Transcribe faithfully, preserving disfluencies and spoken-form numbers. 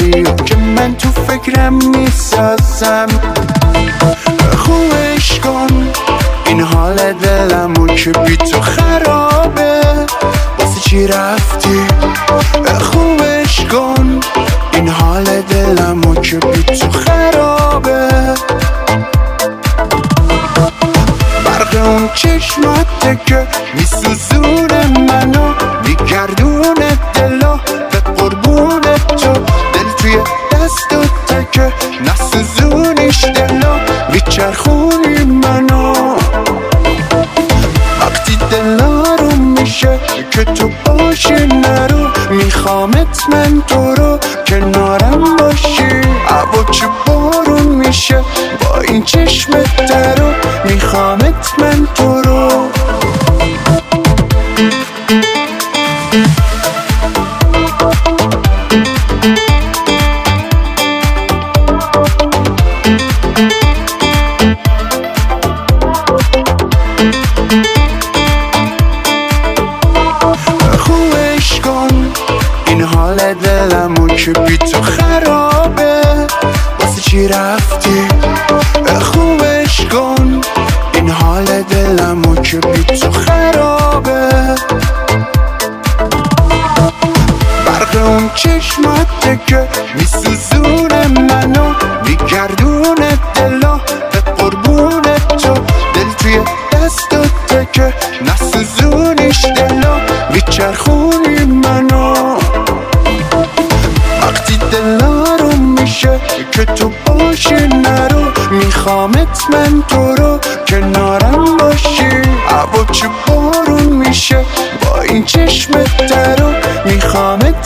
داری که من تو فکرم میسازم. خوبش کن این حال دلمو که بی تو خرابه، واسه چی رفتی؟ خوبش کن این حال دلمو که بی تو خرابه. برق اون چشماته که میسوزونه منو، میگردونه دلو به قربون تو. دل توی دستاته که نسوزونیش دلو، میچرخونی منو. وقتی دلارو میشه که تو باشی نرو، میخوامت من تو رو کنارم باشی. هوا چه بارون میشه با این چشمت درو، میخوامت من تو رو. خوبش کن این حال دلمو که بی تو خرابه، واسه چی رفتی؟ خوبش کن این حال دلمو که بی تو خرابه. برق اون چشماته که میسوزونه منو، میگردونه دلو به قربون تو. دل توی دستاته که نسوزونیش دلو، میچرخونی منو. وقتی دلارو میشه که تو باشی نرو، میخوامت من تو رو کنارم باشی. هوا چه بارون میشه با این چشمت درو، میخوامت